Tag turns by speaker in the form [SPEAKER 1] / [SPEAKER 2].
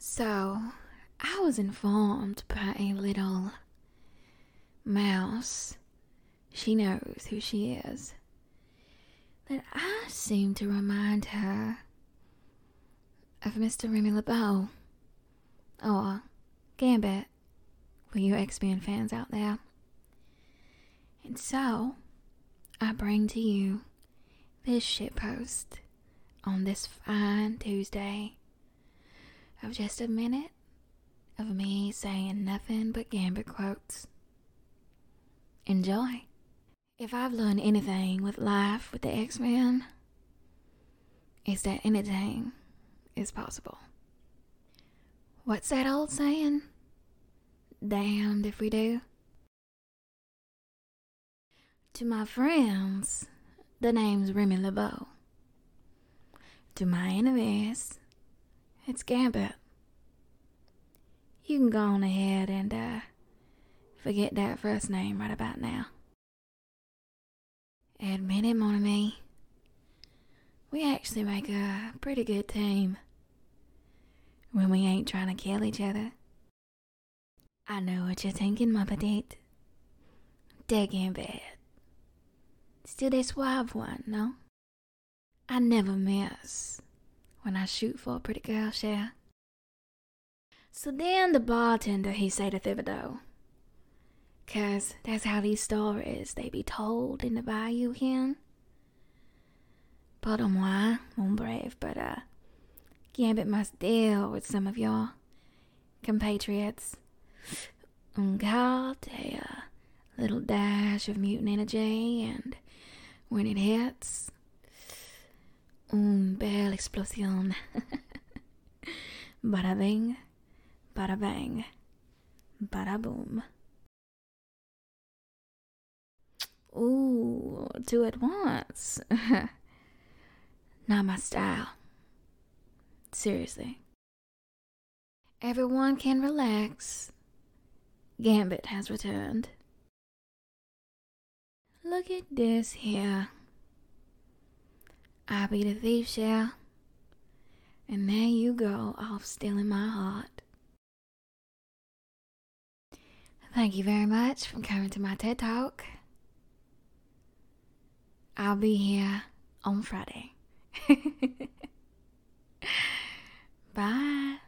[SPEAKER 1] So, I was informed by a little mouse, she knows who she is, that I seem to remind her of Mr. Remy LeBeau, or Gambit, for you X-Men fans out there. And so, I bring to you this shitpost on this fine Tuesday of just a minute of me saying nothing but Gambit quotes. Enjoy. If I've learned anything with life with the X-Men, it's that anything is possible. What's that old saying? Damned if we do. To my friends, the name's Remy LeBeau. To my enemies, it's Gambit. You can go on ahead and forget that first name right about now. Admit it, mon ami. We actually make a pretty good team when we ain't trying to kill each other. I know what you're thinking, ma petite. Dead Gambit. Still des suave one, no? I never miss when I shoot for a pretty girl, Cher. So then the bartender, he say to Thibodeau, 'cause that's how these stories they be told in the bayou here. Pardon-moi, mon brave, but Gambit must deal with some of your compatriots. Un garde, a little dash of mutant energy, and when it hits, une belle explosion. Bada bing, bada bang, bada boom. Ooh, two at once. Not my style. Seriously. Everyone can relax. Gambit has returned. Look at this here. I be the thief, Cher. And there you go, off stealing my heart. Thank you very much for coming to my TED Talk. I'll be here on Friday. Bye.